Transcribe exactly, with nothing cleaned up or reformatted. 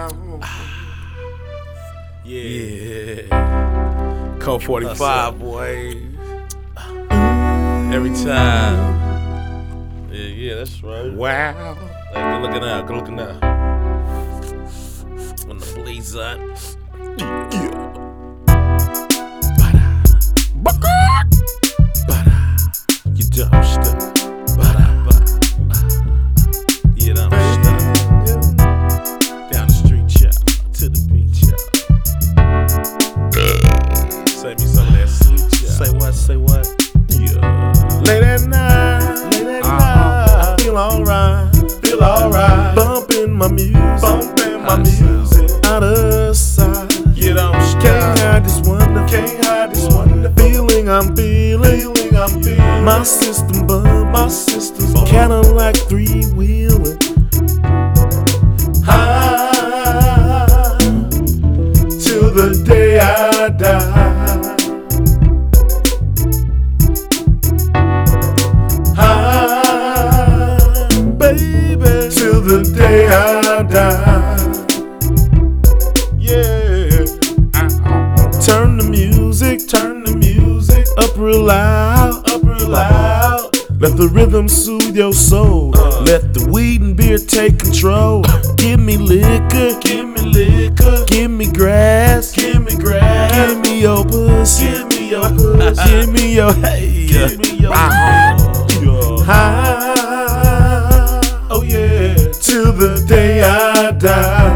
Yeah. Code forty-five, boy. Every time. Yeah, yeah, that's right. Wow. Hey, good looking out, good looking out. When the blaze up. Yeah. You dumb stuff. You dumb stuff. Down the street, child. To the beach, child. Save me some of that sweet, child. Say what, say what? Yeah. Late at night, late at night, I feel alright, feel alright. Bumping my music, bumping my music. Out of sight, You don't can't hide this wonder, can't hide this wonder. Feeling I'm feeling, feeling I'm feeling. My system bump, my system bump. Cadillac three wheeling. High till the day I die. Till the day I die. Yeah. Turn the music, turn the music up real loud, up real loud. Let the rhythm soothe your soul. Uh. Let the weed and beer take control. Give me liquor, give me liquor. Give me grass, give me grass. Give me your pussy, give me your pussy. Give me your hey, give me your high. Oh yeah, till the day I die.